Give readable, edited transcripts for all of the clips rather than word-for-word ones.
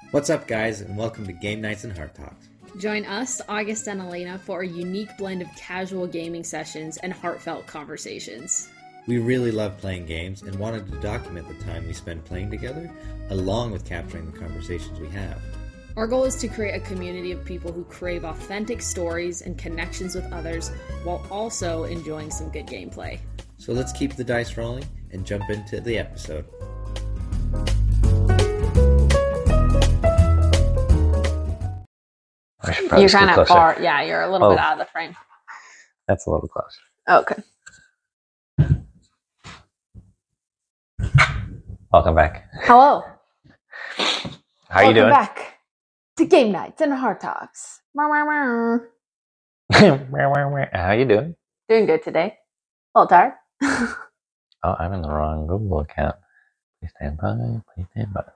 What's up, guys, and welcome to Game Nights and Heart Talks. Join us, August and Elena, for a unique blend of casual gaming sessions and heartfelt conversations. We really love playing games and wanted to document the time we spend playing together, along with capturing the conversations we have. Our goal is to create a community of people who crave authentic stories and connections with others, while also enjoying some good gameplay. So let's keep the dice rolling and jump into the episode. You're kind of far. Yeah, you're a little bit out of the frame. That's a little close. Okay. Welcome back. Hello. How are you doing? Welcome back to Game Nights and Heart Talks. How are you doing? Doing good today. A little tired. Oh, I'm in the wrong Google account. Please stand by. Please stand by.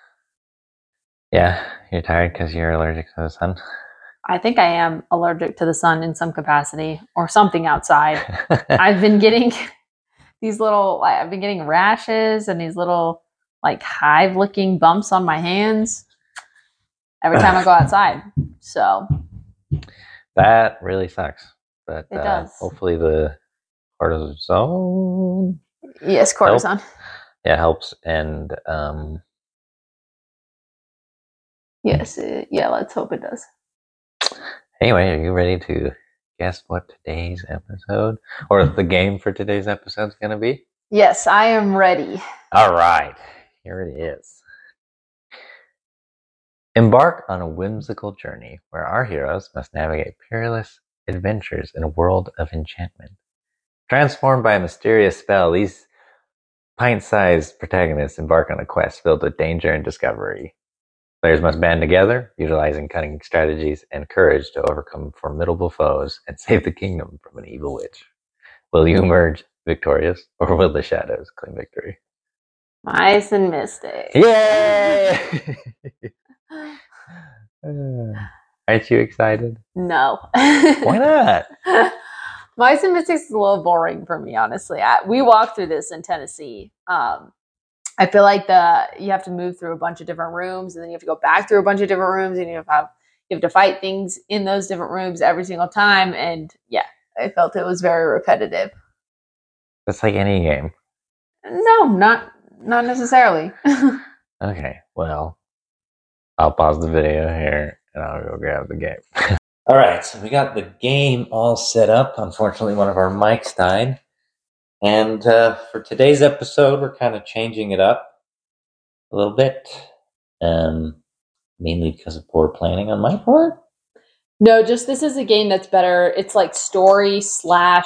Yeah, you're tired because you're allergic to the sun. I think I am allergic to the sun in some capacity or something outside. I've been getting rashes and these little like hive-looking bumps on my hands every time I go outside. So that really sucks. But it does. Hopefully the cortisone. Yes, cortisone. Helps. And yes, let's hope it does. Anyway, are you ready to guess what today's episode or the game for today's episode is going to be? Yes, I am ready. All right, here it is. Embark on a whimsical journey where our heroes must navigate perilous adventures in a world of enchantment. Transformed by a mysterious spell, these pint-sized protagonists embark on a quest filled with danger and discovery. Players must band together, utilizing cunning strategies and courage to overcome formidable foes and save the kingdom from an evil witch. Will you emerge victorious, or will the shadows claim victory? Mice and Mystics. Yay! Aren't you excited? No. Why not? Mice and Mystics is a little boring for me, honestly. We walked through this in Tennessee. I feel like you have to move through a bunch of different rooms, and then you have to go back through a bunch of different rooms, and you have to fight things in those different rooms every single time. And yeah, I felt it was very repetitive. That's like any game. No, not necessarily. Okay, well, I'll pause the video here and I'll go grab the game. All right, so we got the game all set up. Unfortunately, one of our mics died. And for today's episode, we're kind of changing it up a little bit, mainly because of poor planning on my part. No, just this is a game that's better. It's like story /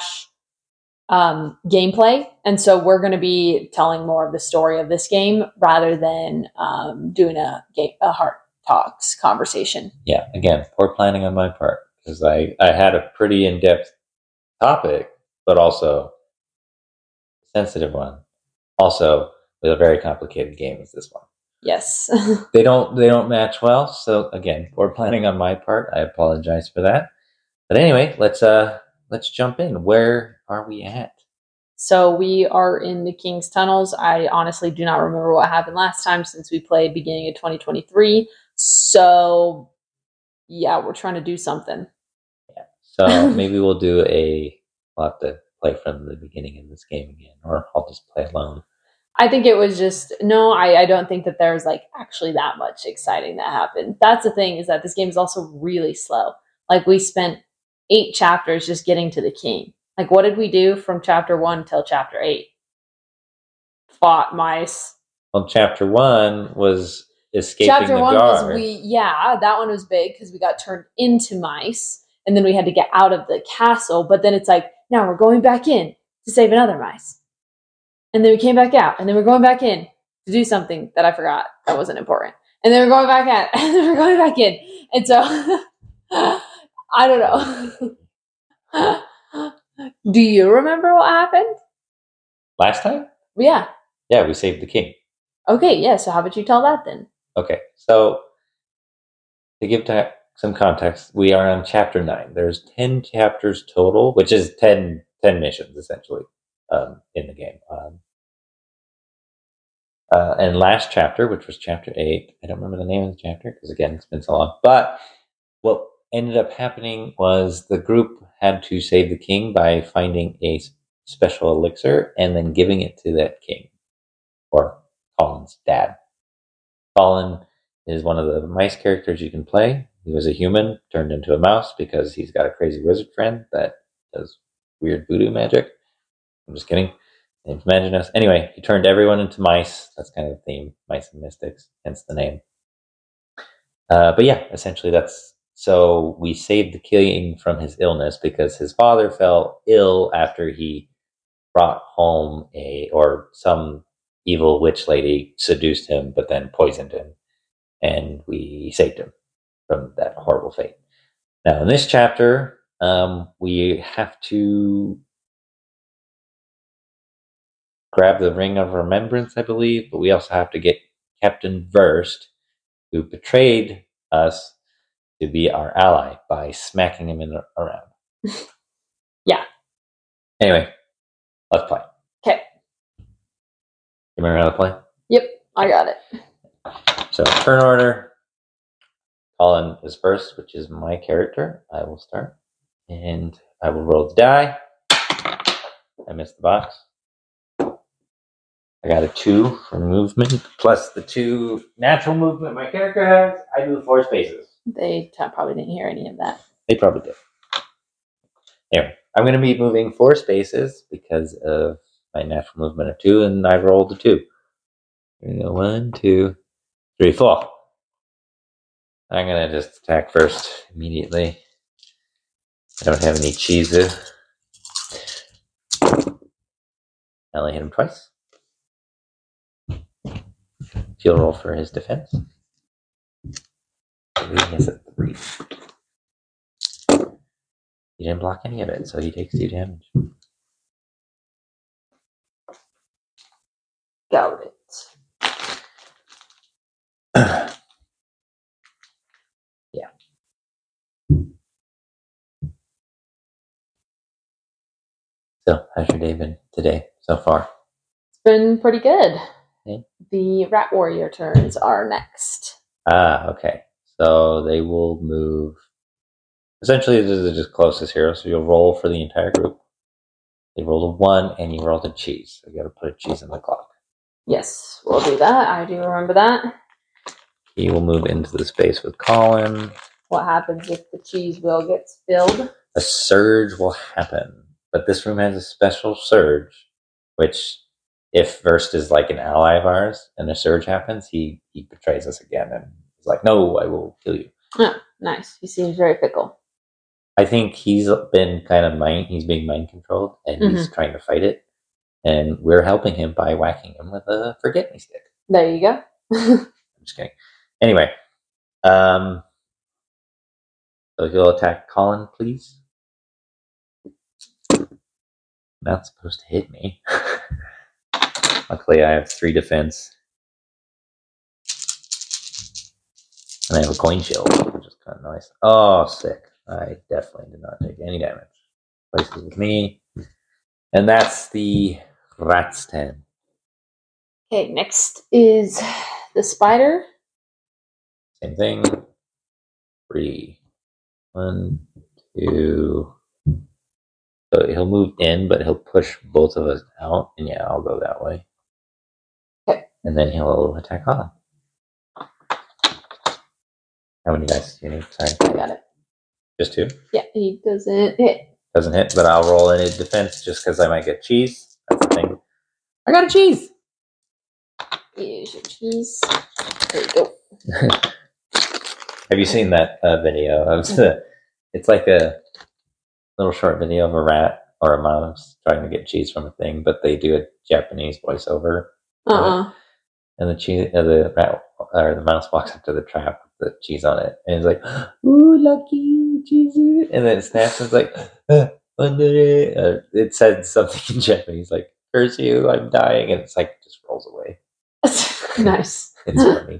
gameplay, and so we're going to be telling more of the story of this game rather than doing a Heart Talks conversation. Yeah, again, poor planning on my part because I had a pretty in-depth topic, but also sensitive one. Also, with a very complicated game as this one. Yes. They don't match well. So again, poor planning on my part. I apologize for that. But anyway, let's jump in. Where are we at? So we are in the King's Tunnels. I honestly do not remember what happened last time since we played beginning of 2023. So yeah, we're trying to do something. Yeah. So maybe we'll do we'll have to play from the beginning of this game again, or I'll just play alone. I think it was I don't think that there's like actually that much exciting that happened. That's the thing, is that this game is also really slow. Like we spent 8 chapters just getting to the king. Like what did we do from chapter 1 till chapter 8? Fought mice. Well, chapter 1 was escaping chapter the 1 guard. that one was big because we got turned into mice, and then we had to get out of the castle. But then it's like, now we're going back in to save another mice. And then we came back out, and then we're going back in to do something that I forgot that wasn't important. And then we're going back out, and then we're going back in. And so, I don't know. Do you remember what happened? Last time? Yeah. Yeah, we saved the king. Okay, yeah, so how about you tell that then? Okay, so to give some context, we are on chapter 9. There's 10 chapters total, which is 10 missions, essentially, in the game. And last chapter, which was chapter 8, I don't remember the name of the chapter because, again, it's been so long. But what ended up happening was the group had to save the king by finding a special elixir and then giving it to that king, or Colin's dad. Colin is one of the mice characters you can play. He was a human turned into a mouse because he's got a crazy wizard friend that does weird voodoo magic. I'm just kidding. Name's Imaginus. Anyway, he turned everyone into mice. That's kind of the theme. Mice and mystics, hence the name. But yeah, essentially that's... So we saved the king from his illness because his father fell ill after he brought home some evil witch lady seduced him, but then poisoned him. And we saved him from that horrible fate. Now, in this chapter, we have to grab the Ring of Remembrance, I believe, but we also have to get Captain Verst, who betrayed us, to be our ally by smacking him around. Yeah. Anyway, let's play. Okay. You remember how to play? Yep, I got it. So, turn order. Colin is first, which is my character. I will start. And I will roll the die. I missed the box. I got a 2 for movement, plus the 2 natural movement my character has. I do 4 spaces. They probably didn't hear any of that. They probably did. Anyway, I'm going to be moving 4 spaces because of my natural movement of 2, and I rolled a 2. Here we go. 1, 2, 3, 4. I'm going to just attack first immediately. I don't have any cheeses. I only hit him twice. He'll roll for his defense. He has a 3. He didn't block any of it, so he takes 2 damage. Got it. Yeah. So, how's your day been today so far? It's been pretty good. Okay. The Rat Warrior turns are next. Okay. So they will move. Essentially, this is just closest hero, so you'll roll for the entire group. They roll a 1, and you roll a cheese. So you got to put a cheese in the clock. Yes, we'll do that. I do remember that. He will move into the space with Colin. What happens if the cheese wheel gets filled? A surge will happen, but this room has a special surge, which, if Verst is like an ally of ours, and a surge happens, he betrays us again, and he's like, "No, I will kill you." Oh, nice. He seems very fickle. I think he's been kind of he's being mind controlled, and he's trying to fight it, and we're helping him by whacking him with a forget me stick. There you go. I'm just kidding. Anyway, so he'll attack Colin, please. Not supposed to hit me. Luckily, I have 3 defense. And I have a coin shield, which is kind of nice. Oh, sick. I definitely did not take any damage. Places with me. And that's the rat's turn. Okay, next is the spider. Same thing. 3. 1, 2. So he'll move in, but he'll push both of us out. And yeah, I'll go that way. Okay. And then he'll attack Colin. How many dice do you need? Sorry. I got it. Just 2? Yeah, he doesn't hit. Doesn't hit, but I'll roll in a defense just because I might get cheese. That's the thing. I got a cheese! Here's your cheese. There you go. Have you seen that video? It's like a little short video of a rat or a mouse trying to get cheese from a thing, but they do a Japanese voiceover. And the rat or the mouse walks up to the trap with the cheese on it, and it's like, "Ooh, lucky cheese!" And then it snaps, and it's like, it said something in Japanese like, "Curse you, I'm dying," and it's like just rolls away. Nice. It's funny.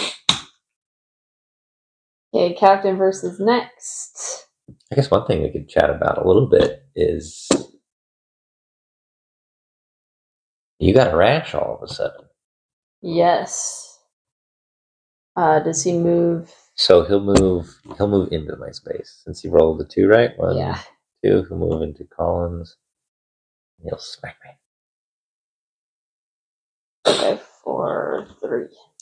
Okay, Captain versus next. I guess one thing we could chat about a little bit is you got a rash all of a sudden. Yes. Does he move? So he'll move into my space. Since he rolled a 2, right? 1, Yeah. 2, he'll move into Collins. He'll smack me. Okay, 4, 3.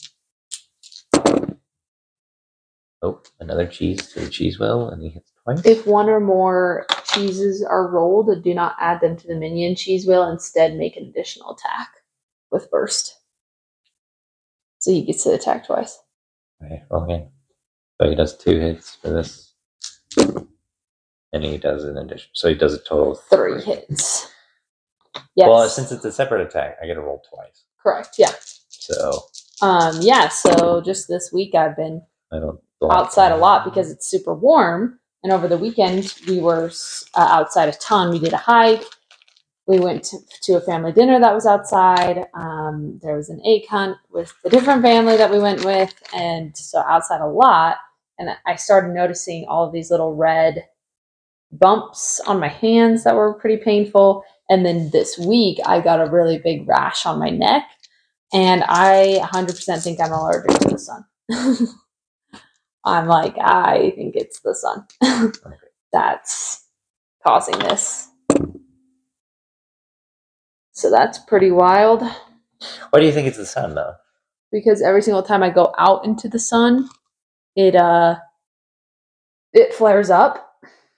Oh, another cheese to the cheese wheel, and he hits twice. If one or more cheeses are rolled, do not add them to the minion cheese wheel. Instead, make an additional attack with burst. So he gets to attack twice. Okay, roll again. So he does 2 hits for this. And he does an addition. So he does a total of 3 hits. Yes. Well, since it's a separate attack, I get to roll twice. Correct, yeah. So. Yeah, so just this week I've been I don't outside a lot because it's super warm. And over the weekend, we were outside a ton. We did a hike. We went to a family dinner that was outside. There was an egg hunt with a different family that we went with. And so outside a lot. And I started noticing all of these little red bumps on my hands that were pretty painful. And then this week, I got a really big rash on my neck. And I 100% think I'm allergic to the sun. I'm like, I think it's the sun that's causing this. So that's pretty wild. Why do you think it's the sun, though? Because every single time I go out into the sun, it flares up.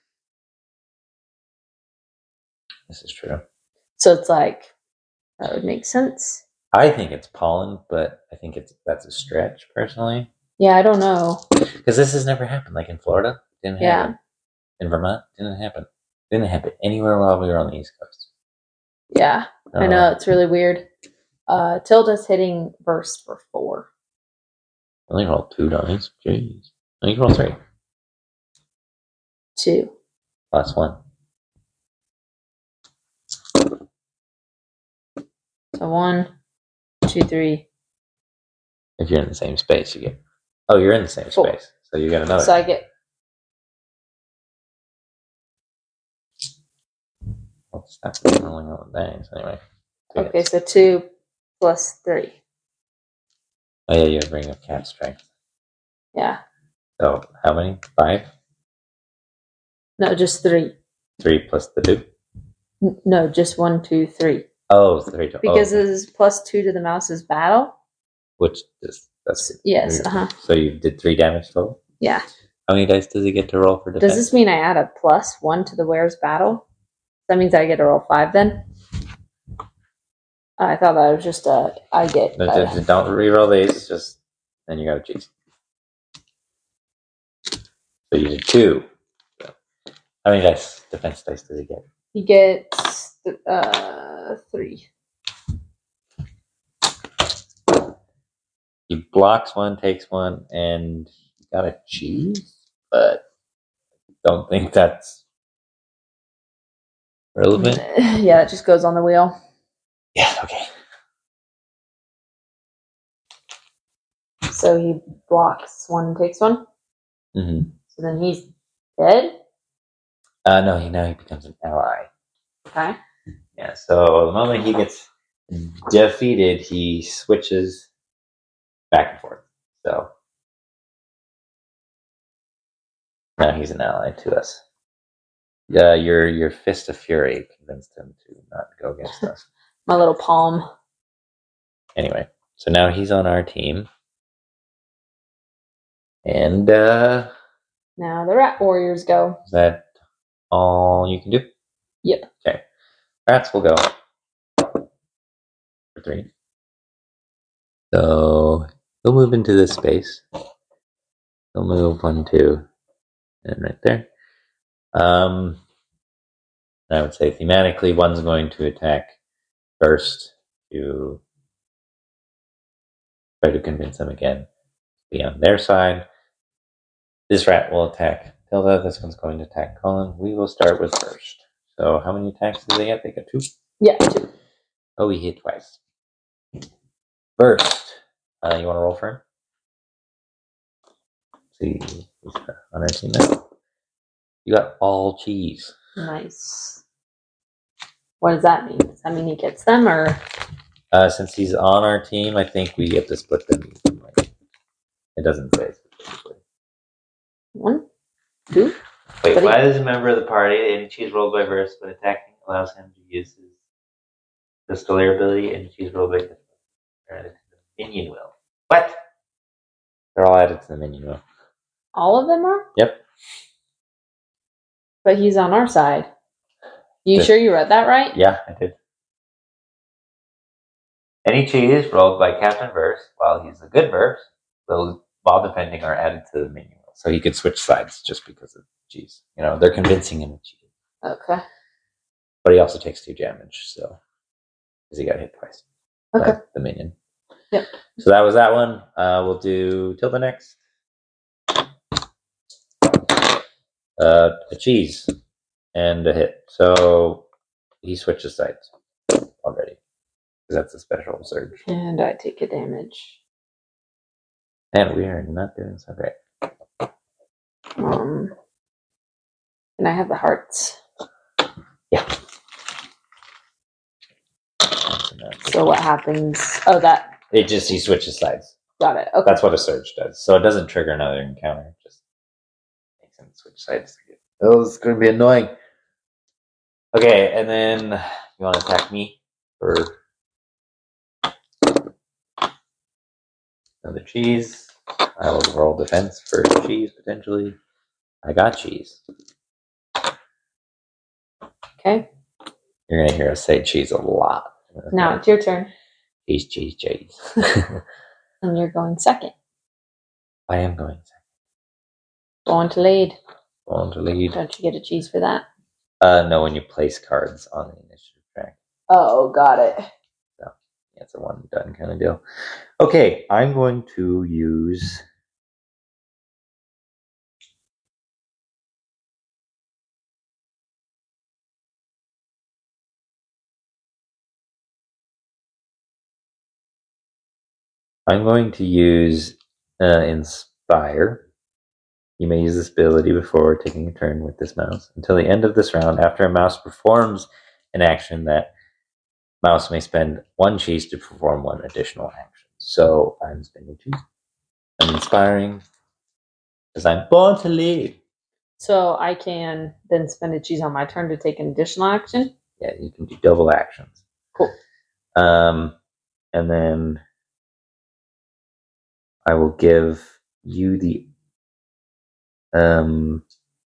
This is true. So it's like, that would make sense. I think it's pollen, but I think that's a stretch, personally. Yeah, I don't know. Because this has never happened. Like in Florida, didn't happen. In Vermont, didn't happen. Didn't happen anywhere while we were on the East Coast. Yeah, I know. It's really weird. Tilda's hitting burst for 4. I only rolled 2 dice. Jeez. No, you can roll 3. 2. Last 1. So 1, 2, 3. If you're in the same space, you get... Oh, you're in the same 4. space. So you get another. So I get... I'll stop rolling all the dice anyway. Okay, so 2 plus 3. Oh yeah, you have to bring up cat strength. Yeah. So how many? 5? No, just 3. 3 plus the 2? No, just 1, 2, 3. Oh, 3 total. Because this is plus 2 to the mouse's battle. Which is... That's... Yes, So you did 3 damage total? Yeah. How many dice does he get to roll for defense? Does this mean I add a plus 1 to the wearer's battle? That means I get to roll 5 then? I thought that was just I get... Don't reroll these, just... Then you got a cheese. So you did 2. So how many defense dice does he get? He gets 3. He blocks 1, takes 1, and got a cheese, but don't think that's relevant. Yeah, it just goes on the wheel. Yeah, okay. So he blocks 1 and takes 1? Mm-hmm. So then he's dead? No, now he becomes an ally. Okay. Yeah, so the moment he gets defeated, he switches back and forth. So now he's an ally to us. Your Fist of Fury convinced him to not go against us. My little palm. Anyway, so now he's on our team. And now the Rat Warriors go. Is that all you can do? Yep. Okay. Rats will go for 3. So he'll move into this space. He'll move 1, 2, and right there. I would say thematically, one's going to attack first to try to convince them again to be on their side. This rat will attack Tilda. This one's going to attack Colin. We will start with first. So how many attacks do they get? They get 2? Yeah, 2. Oh, he hit twice. First, you want to roll for him? See, he's on our team now. You got all cheese. Nice. What does that mean? Does that mean he gets them, or? Since he's on our team, I think we get to split them evenly. It doesn't say specifically. 1, 2. Wait, But why does a member of the party, any cheese rolled by verse, but attacking allows him to use his Pistolier ability and cheese rolled by added to the minion wheel? What? They're all added to the minion wheel. All of them are? Yep. But he's on our side. You Good. sure you read that right? Yeah, I did. Any cheese rolled by Captain Verse, while he's a good verse, those while defending are added to the minion wheel. So he could switch sides just because of cheese. You know, they're convincing him of cheese. Okay. But he also takes 2 damage, so because he got hit twice. Okay. By the minion. Yep. So that was that one. We'll do Tilda next. A cheese and a hit. So he switches sides already. Because that's a special surge. And I take a damage. And we are not doing so great. And I have the hearts. Yeah. So what happens? Oh, that. He switches sides. Got it. Okay. That's what a surge does. So it doesn't trigger another encounter. It just makes him switch sides. Oh, this is going to be annoying. Okay, and then you want to attack me for another cheese. I will roll defense for cheese, potentially. I got cheese. Okay. You're going to hear us say cheese a lot. Now it's your turn. Cheese, cheese, cheese. And you're going second. I am going second. Going to lead. Going to lead. Don't you get a cheese for that? No, when you place cards on the initiative track. Oh, got it. So, yeah, it's a one and done kind of deal. Okay, I'm going to use... Inspire. You may use this ability before taking a turn with this mouse. Until the end of this round, after a mouse performs an action, that mouse may spend 1 cheese to perform 1 additional action. So I'm spending 2. I'm inspiring because I'm born to lead. So I can then spend a cheese on my turn to take an additional action? Yeah, you can do double actions. Cool. And then I will give you the I'm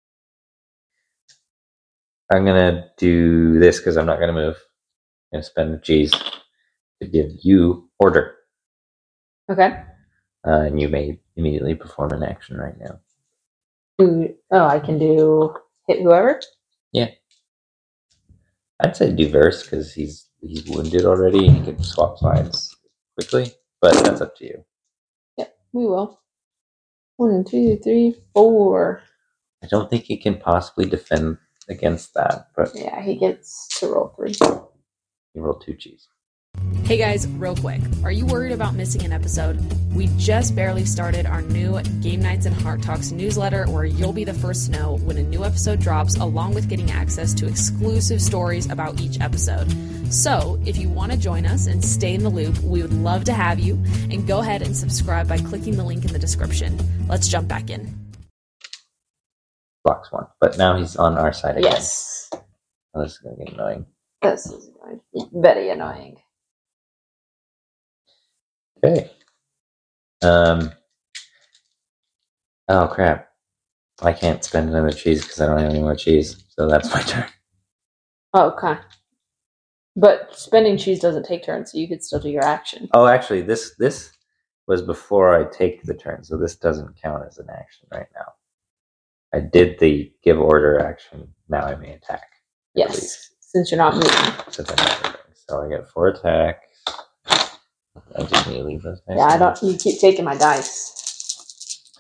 gonna do this because I'm not gonna move. I'm gonna spend the cheese to give you order. Okay. And you may immediately perform an action right now. I can do hit whoever? Yeah. I'd say do verse because he's wounded already and he can swap sides quickly, but that's up to you. Yep, we will. 1, 2, 3, 4. I don't think he can possibly defend against that, but yeah, he gets to roll 3. You roll 2 cheese. Hey guys, real quick, are you worried about missing an episode? We just barely started our new Game Nights and Heart Talks newsletter where you'll be the first to know when a new episode drops, along with getting access to exclusive stories about each episode. So, if you want to join us and stay in the loop, we would love to have you, and go ahead and subscribe by clicking the link in the description. Let's jump back in. Blocks 1, but now he's on our side again. Yes. Oh, this is going to get annoying. This is annoying. Very annoying. Okay. Oh crap. I can't spend another cheese because I don't have any more cheese. So that's my turn. Okay. But spending cheese doesn't take turns, so you could still do your action. Oh, actually, this was before I take the turn, so this doesn't count as an action right now. I did the give order action. Now I may attack. Yes, since you're not moving. Since I'm not moving. So I get 4 attacks. I just need to leave those dice. Yeah, I don't. You keep taking my dice.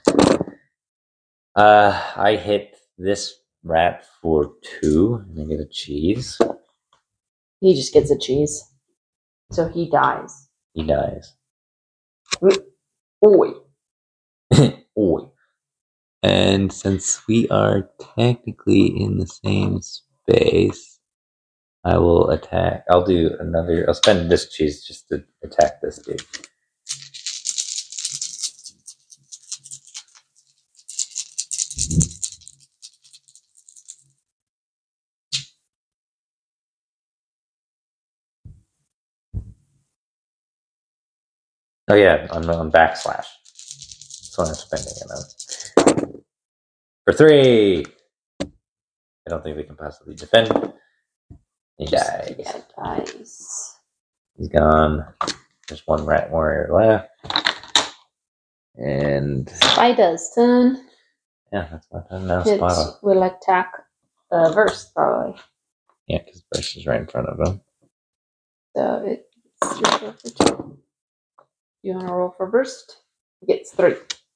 I hit this rat for 2, and I get a cheese. He just gets a cheese, so he dies. He dies. Oi. Oi. And since we are technically in the same space, I will attack. I'll do another. I'll spend this cheese just to attack this dude. Oh yeah, on backslash. That's what I'm spending it on. For 3! I don't think they can possibly defend. He dies. Yeah, dies. He's gone. There's one rat warrior left. And Spider's turn. yeah, that's my turn now. It Spider. will attack Verse, probably. Yeah, because Burst is right in front of him. So it's 3 for 2. You want to roll for Burst? He gets 3.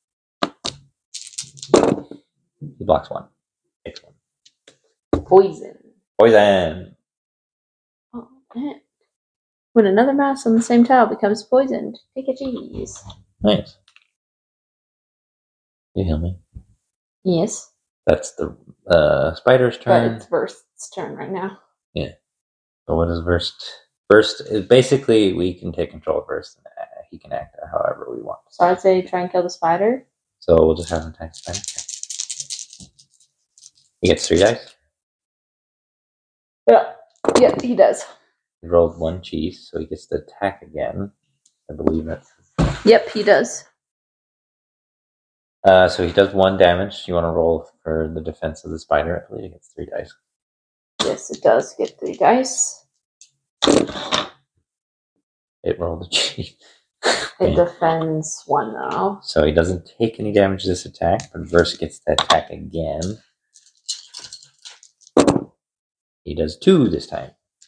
He blocks 1. Takes 1. Poison. Poison! Oh, man. When another mouse on the same tile becomes poisoned, take a cheese. Nice. You heal me. Yes. That's the spider's But turn. it's Burst's turn right now. But what is Burst? Burst is basically we can take control of Burst and he can act however we want. So I'd say try and kill the spider. So we'll just have him attack the spider. He gets 3 dice. Yeah, he does. He rolled 1 cheese, so he gets to attack again. I believe that's. Yep, he does. So he does 1 damage. You want to roll for the defense of the spider? I believe he gets 3 dice. Yes, it does get 3 dice. It rolled a cheese. It defends 1 though. So he doesn't take any damage this attack, but Verse gets to attack again. He does 2 this time.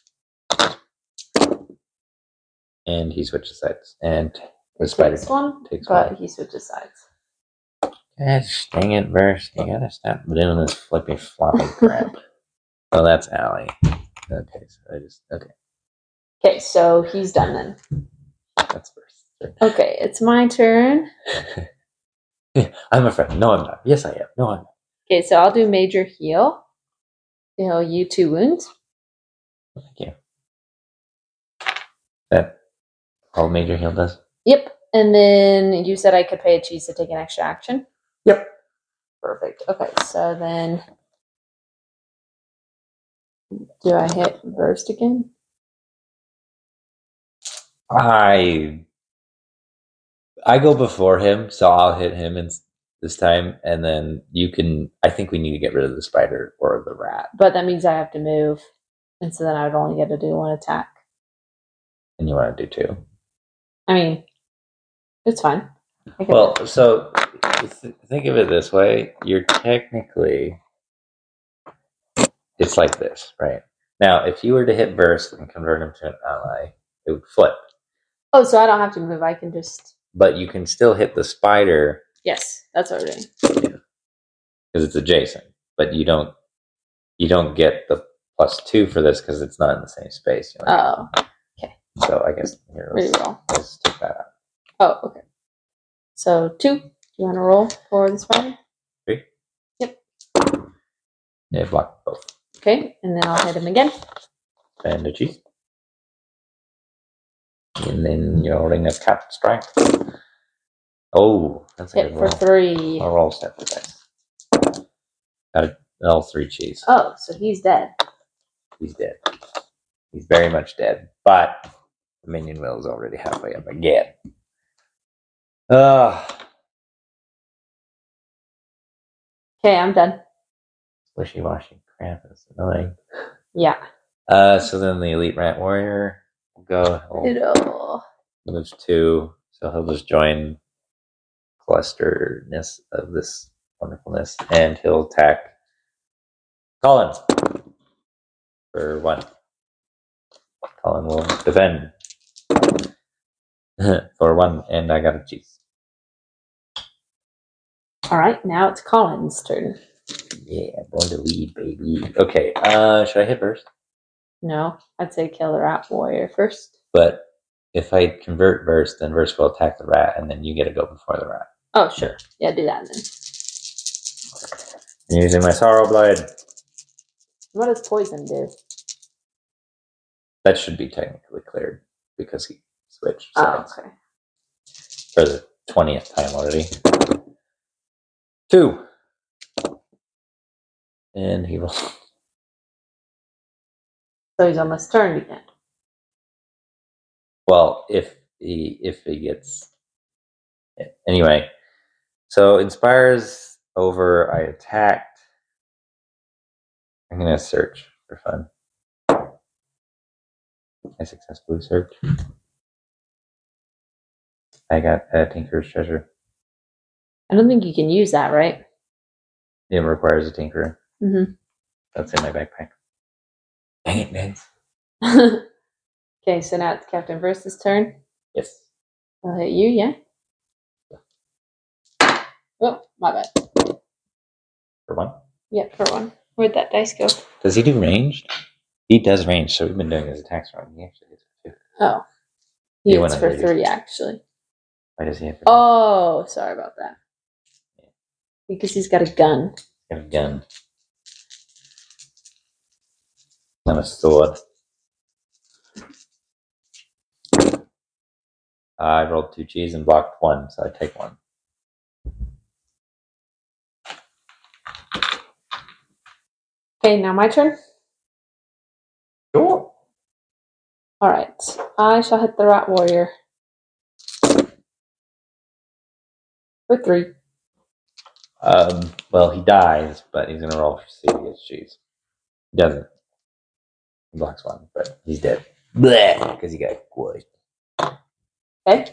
And he switches sides. And the spider Takes 1, takes but 1. he switches sides. Gosh, dang it, Verse. You gotta stop doing this flippy floppy crap. Oh, that's Allie. Okay, so okay. Okay, so he's done then. That's Verse. Okay, it's my turn. Yeah, I'm a friend. No, I'm not. Yes, I am. No, I'm not. Okay, so I'll do major heal. Heal you 2 wounds. Thank you. That all major heal does? Yep. And then you said I could pay a cheese to take an extra action? Yep. Perfect. Okay, so then do I hit Burst again? I go before him, so I'll hit him this time, and then you can. I think we need to get rid of the spider or the rat, But that means I have to move. And so then I would only get to do 1 attack. and you want to do 2. I mean, it's fine. I can Well, so think of it this way: you're technically, it's like this, right? Now, if you were to hit Burst and convert him to an ally, it would flip. Oh, so I don't have to move. I can just. But you can still hit the spider Yes, that's what we're doing. because it's adjacent. But you don't get the +2 for this because it's not in the same space. You know? Oh, So I guess here reroll. let's take that out. Oh, okay. So 2. Do you want to roll for the spider? 3. Yep. Yeah, block both. Okay, and then I'll hit him again. And a cheese. And then your ring of cat strike. Oh, that's a Hit good for roll. 3. I'll roll step for dice. Got it. All 3 cheese. Oh, so he's dead. He's dead. He's very much dead. But the minion wheel is already halfway up again. Okay, I'm done. Wishy-washy crap is annoying. Yeah. So then the elite rat warrior will go. It'll. Moves 2, so he'll just join clusterness of this wonderfulness, and he'll attack Colin for 1. Colin will defend for 1, and I got a cheese. All right, now it's Colin's turn. Yeah, born to lead, baby. Okay, should I hit first? No, I'd say kill the rat warrior first. But if I convert Verse, then Verse will attack the rat, and then you get to go before the rat. Oh, sure. Yeah, do that then. I'm using my Sorrow Blade. What does poison do? That should be technically cleared because he switched Oh, sides okay. for the 20th time already. 2. And he will. So he's almost turned again. Well, if he gets. Anyway, so inspires over. I attacked. I'm going to search for fun. I successfully searched. I got Tinker's Treasure. I don't think you can use that, right? It requires a Tinkerer. Mm-hmm. That's in my backpack. Dang it, Neds. Okay, so now it's Captain Versa's turn. Yes. I'll hit you, yeah? Oh, my bad. For 1. Yep, for 1. Where'd that dice go? Does he do ranged? He does range, so we've been doing his attacks wrong. He actually hits for 2. Oh. He He went hits for under 3, actually. Why does he have? Oh, sorry about that. Because he's got a gun. Got a gun. And a sword. I rolled 2 cheese and blocked 1, so I take 1. Okay, now my turn. Sure. Alright. I shall hit the Rat Warrior. For 3. Well, he dies, but he's gonna roll for see if he gets cheese. He doesn't. He blocks 1, but he's dead. Because he got wood. Okay.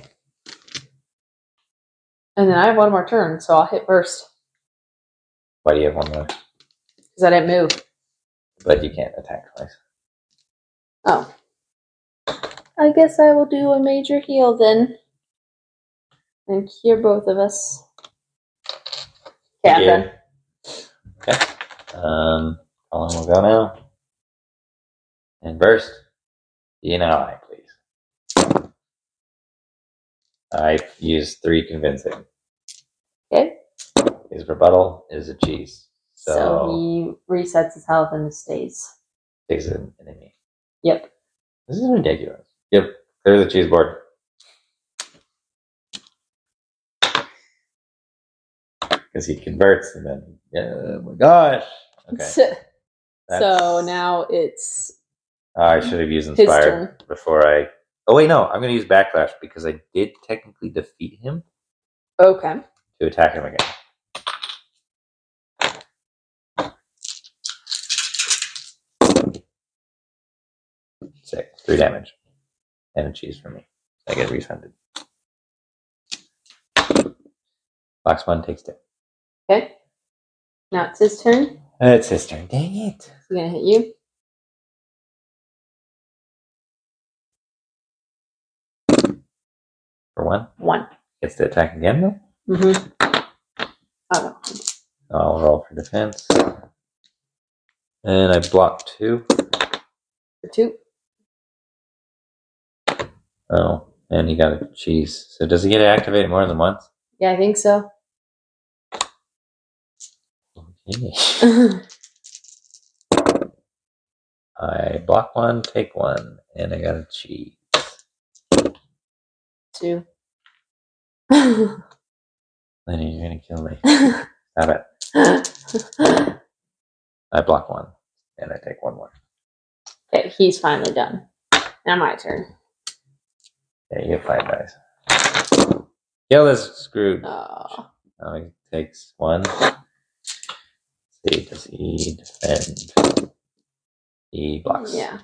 And then I have 1 more turn, so I'll hit first. Why do you have 1 more? Because I didn't move. But you can't attack twice. Oh. I guess I will do a major heal then. And cure both of us. Okay, I'm done. Okay. Colin will go now. And burst. You know I please. I used 3 convincing. Okay. His rebuttal is a cheese. So he resets his health and stays. Takes an enemy. Yep. This is ridiculous. Yep. There's a cheese board. Because he converts and then, oh my gosh. Okay. So now it's I should have used his Inspire turn. before I. Oh, wait, no. I'm going to use Backlash because I did technically defeat him Okay. to attack him again. Sick. 3 damage. And a cheese for me. I get refunded. Box 1 takes 2. Okay. Now it's his turn. It's his turn. Dang it. He's gonna hit you. For 1. 1. Gets to attack again, though. Mm-hmm. Oh, I'll roll for defense. And I block 2. for 2. Oh, and he got a cheese. So does he get to activate it more than once? Yeah, I think so. Okay. I block 1, take 1, and I got a cheese. 2. Lenny, you're gonna kill me. Stop it. I block 1, and I take 1 more. Okay, he's finally done. Now my turn. Yeah, you get 5 dice. Kill this screwed. Oh. Now he takes 1. See, does he defend? He blocks. Yeah.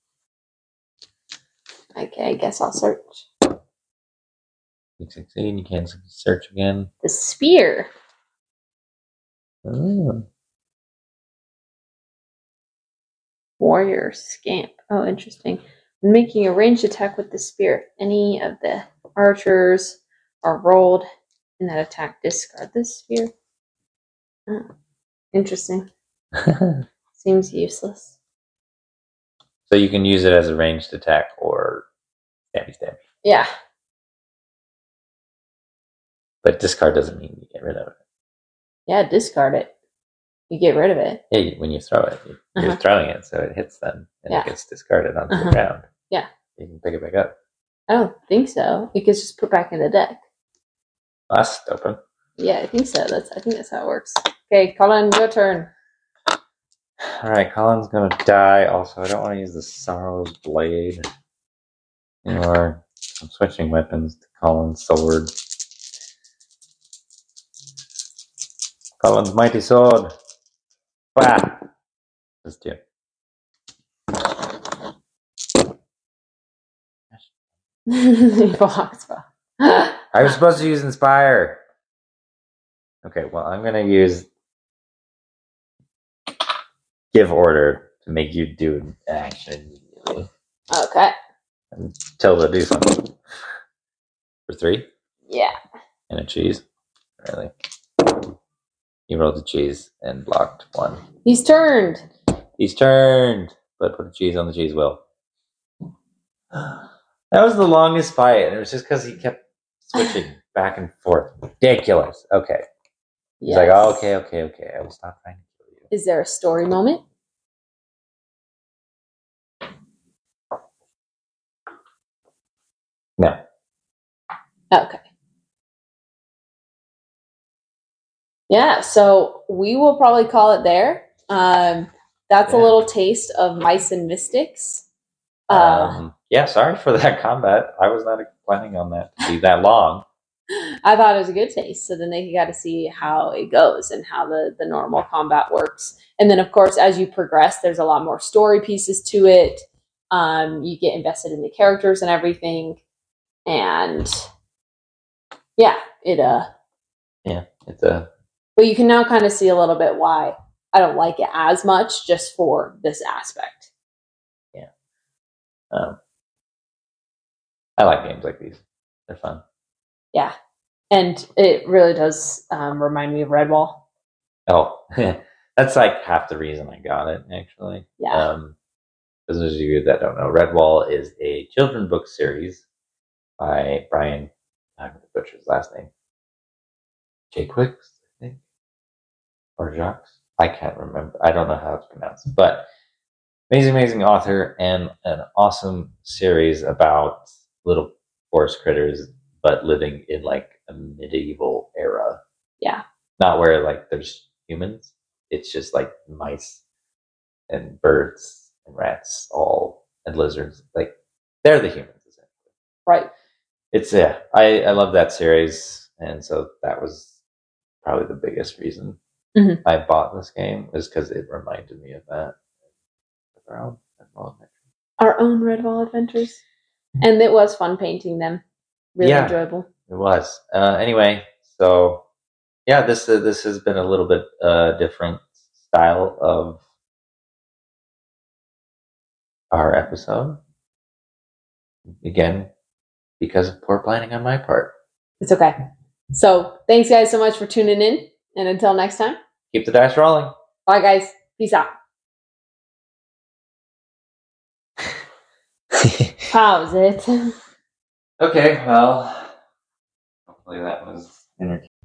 Okay, I guess I'll search. 16, you can't search again. The spear. Oh. Warrior Scamp. Oh, interesting. When making a ranged attack with the spear, any of the archers are rolled in that attack. Discard this spear. Oh, interesting. Seems useless. So you can use it as a ranged attack or stabby. Yeah. But discard doesn't mean you get rid of it. Yeah, discard it. You get rid of it. Yeah, when you throw it, you're throwing it, so it hits them and it gets discarded onto the ground. Yeah. You can pick it back up. I don't think so. It gets just put back in the deck. That's open. Yeah, I think so. I think that's how it works. Okay, Colin, your turn. Alright, Colin's gonna die. Also, I don't want to use the Sorrow's Blade anymore. I'm switching weapons to Colin's sword. Colin's mighty sword. Bah! Just two. I was supposed to use Inspire. Okay, well, I'm gonna use Give Order to make you do an action immediately. Okay. And tell her to do something. For 3? Yeah. And a cheese. Really? You rolled a cheese and blocked 1. He's turned. He's turned, but put a cheese on the cheese wheel. That was the longest fight, and it was just because he kept switching back and forth. Ridiculous. Okay. He's like, oh, okay. I will stop trying to kill you. Is there a story moment? No. Okay. Yeah, so we will probably call it there. That's a little taste of Mice and Mystics. Yeah, sorry for that combat. I was not planning on that to be that long. I thought it was a good taste. So then they got to see how it goes and how the normal combat works. And then, of course, as you progress, there's a lot more story pieces to it. You get invested in the characters and everything. And yeah, but you can now kind of see a little bit why I don't like it as much just for this aspect. Yeah. I like games like these. They're fun. Yeah. And it really does remind me of Redwall. Oh, that's like half the reason I got it, actually. Yeah. For those of you that don't know, Redwall is a children's book series by Brian, I'm going to butcher his last name, Jaquix, I think, or Jacques. I can't remember. I don't know how it's pronounced, but amazing author and an awesome series about little forest critters, but living in like a medieval era. Yeah. Not where like there's humans. It's just like mice and birds and rats and lizards. Like they're the humans, essentially. Right. It's I love that series, and so that was probably the biggest reason I bought this game, is because it reminded me of that. Our own Redwall Adventures. And it was fun painting them. Really enjoyable. It was. Anyway, so yeah, this has been a little bit different style of our episode. Again, because of poor planning on my part. It's okay. So thanks guys so much for tuning in. And until next time, keep the dice rolling. Bye guys. Peace out. How's it? Okay, well, hopefully that was entertaining.